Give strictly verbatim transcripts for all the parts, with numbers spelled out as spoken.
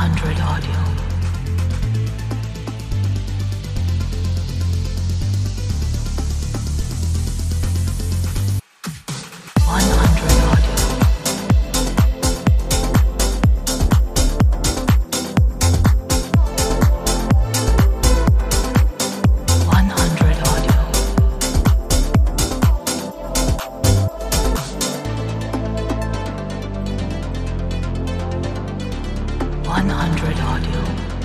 hundred audio. one hundred audio. one hundred audio. one hundred audio.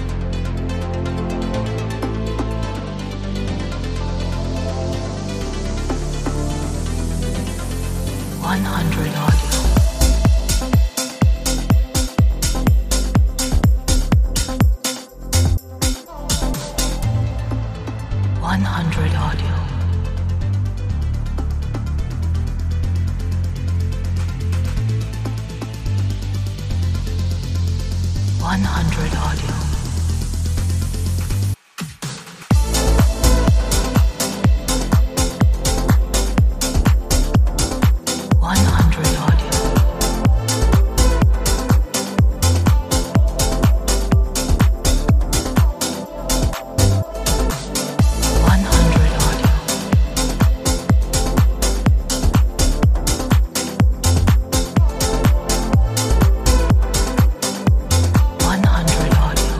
one hundred audio. one hundred audio. one hundred audio. one hundred audio. one hundred audio. one hundred audio.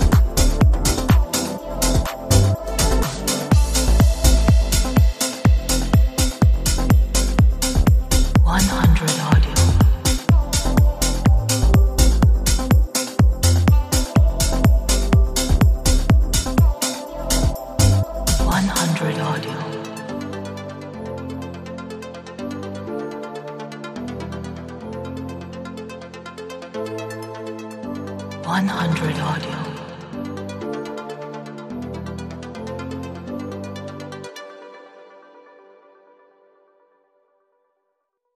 one hundred audio. one hundred audio. one hundred audio.